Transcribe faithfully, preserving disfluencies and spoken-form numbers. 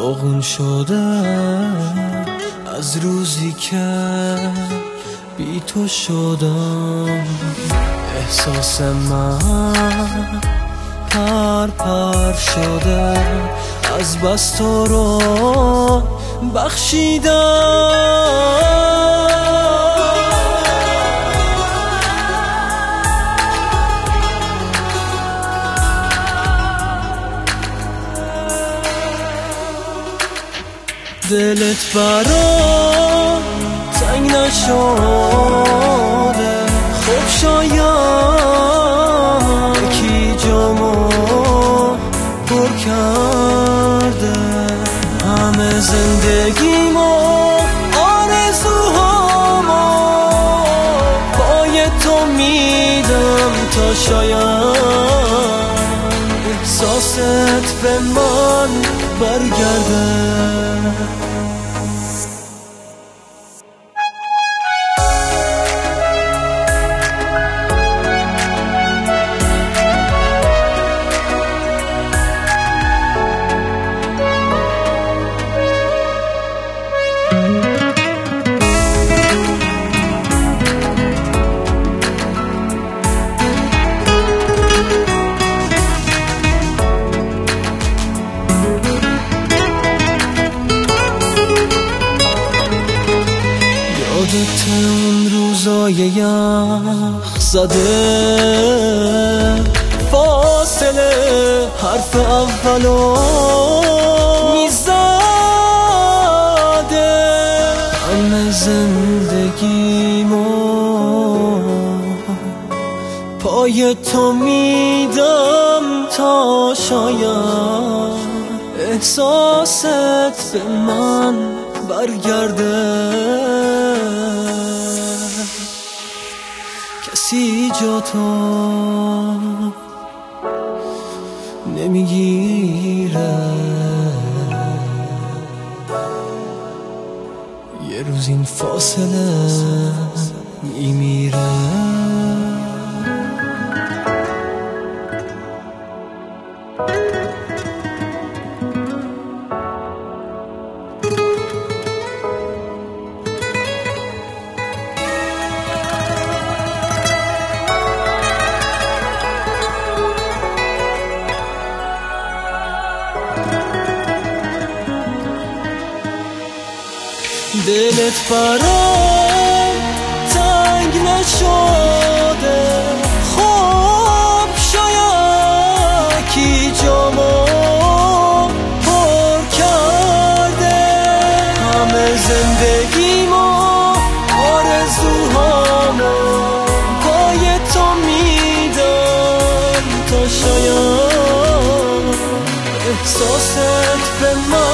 داغون شده از روزی که بی تو شدم. احساس من پر پر شده از بس تو رو بخشیدم. دلت برام تنگ نشده، خب شاید یکی جامو پر کرده. همه زندگیمو آرزوهامو پای تو میدم تا شاید احساست به من برگرده. یادت اون روزای یخ زده، فاصله حرف اولو میزده. همه زندگیمو پای تو میدم تا شاید احساست به من برگرده. کسی جا تو نمیگیره، یه روز این فاصله میمیره. دلت برام تنگ نشده، خب شاید کی جامو پر کرده. همه زندگیمو آرزوهامو پای تو میدم تا شاید احساست به من